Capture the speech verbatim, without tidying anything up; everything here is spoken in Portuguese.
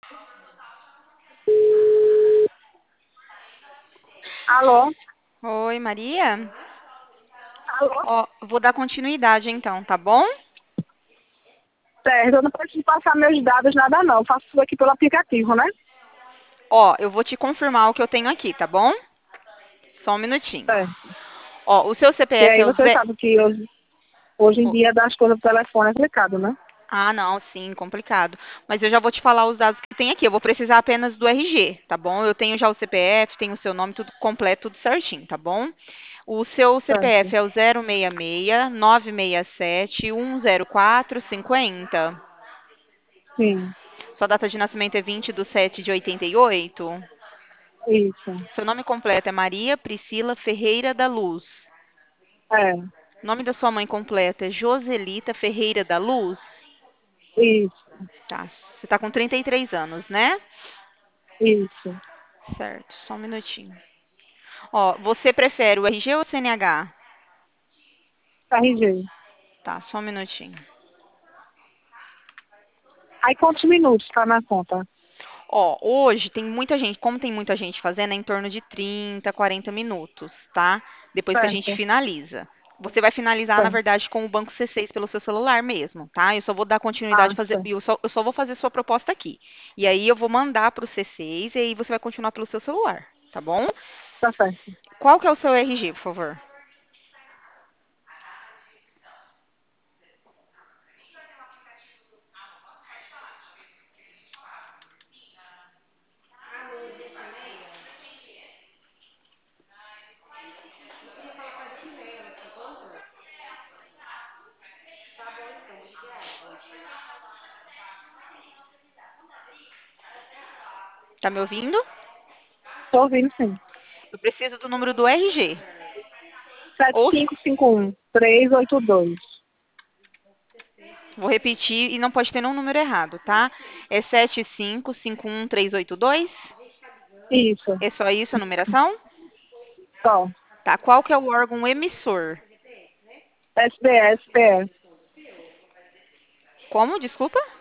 Alô? Oi, Maria. Alô? Ó, vou dar continuidade então, tá bom? Certo, eu não preciso passar meus dados, nada não. Eu faço tudo aqui pelo aplicativo, né? Ó, eu vou te confirmar o que eu tenho aqui, tá bom? Só um minutinho. Certo. Ó, o seu E C P F aí é o você Zé. sabe que hoje, hoje em o- dia das coisas do telefone é complicado, né? Ah, não, sim, complicado. Mas eu já vou te falar os dados que tem aqui. Eu vou precisar apenas do R G, tá bom? Eu tenho já o C P F, tenho o seu nome, tudo completo, tudo certinho, tá bom? O seu Certo. C P F é o zero seis seis, nove seis sete, um zero quatro cinco zero. Sim, Sua data de nascimento é vinte de sete de oitenta e oito. isso. Seu nome completo é Maria Priscila Ferreira da Luz. É, O nome da sua mãe completa é Joselita Ferreira da Luz. isso, Tá. Você tá com trinta e três anos, né? isso. Certo, só um minutinho. Ó, você prefere o R G ou o C N H? R G. Tá, só um minutinho. Aí quantos minutos tá na conta? Ó, hoje tem muita gente, como tem muita gente fazendo, é em torno de trinta, quarenta minutos, tá? Depois que a gente Certo, finaliza. Você vai finalizar, na certo. verdade, com o banco C seis pelo seu celular mesmo, tá? Eu só vou dar Ah, continuidade, fazer, certo. eu só, eu só vou fazer sua proposta aqui. E aí eu vou mandar para o C seis e aí você vai continuar pelo seu celular, tá bom? Tá certo. Qual que é o seu R G, por favor? Tá me ouvindo? Tô ouvindo sim. Eu preciso do número do R G. Sete Ou, cinco cinco um três oito dois. vou repetir e não pode ter nenhum número errado, tá? É sete cinco cinco um três oito dois. Isso. É só isso a numeração? Só. Tá, qual que é o órgão emissor? S B S, P S. Como? Desculpa?